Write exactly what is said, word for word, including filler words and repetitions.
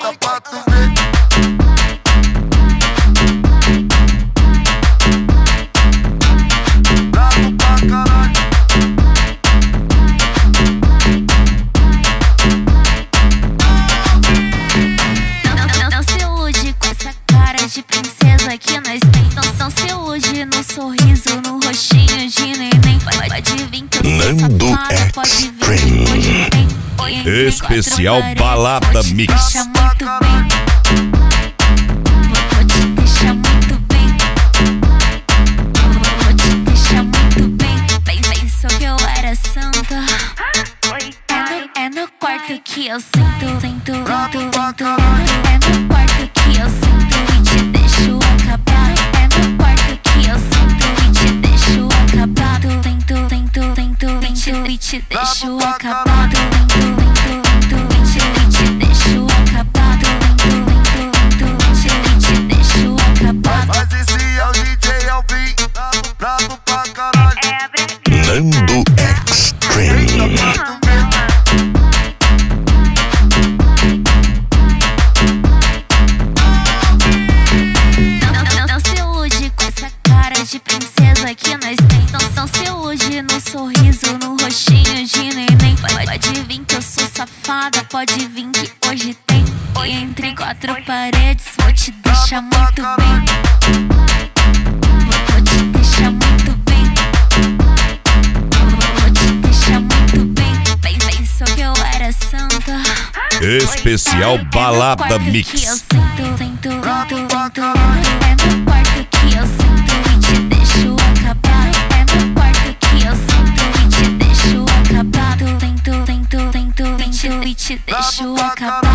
Senta pra tu ver. Bravo pra caralho. Não se ilude com essa cara de princesa que nós tem. Não se ilude no sorriso, no rostinho de neném. Pode vir que eu sou safada, pode vir que hoje tem. Especial Balada Mix. Deixa muito bem. Vou te deixar muito bem. Vou te deixar muito bem. Pensou que eu era santa. É no, é no quarto que eu sinto, sinto, sinto, sinto. É no quarto que eu sinto e te deixo acabado. É no quarto que eu sinto e te deixo acabado. Sinto, sinto, sinto, sinto e te deixo acabado. Sinto, sinto, sinto e te deixo acabado. Sinto, sinto, sinto e te deixo acabado. Mas esse é o D J Alvin, bravo pra caralho. Nando Extreme. Não se ilude com essa cara de princesa que nós tem. Não se ilude no sorriso, no rostinho de neném. Pode vir que eu sou safada, pode vir que hoje tem. E entre quatro paredes vou te deixar muito bem. Vou te deixar muito bem. Vou te deixar muito bem. Pensou que eu era santa. Especial Balada Mix. Que eu sinto, sinto, sinto, sinto. É no quarto que eu sinto e te deixo acabado. É no quarto que eu sinto e te deixo acabado. Sinto, sinto, sinto, sinto e te deixo acabado.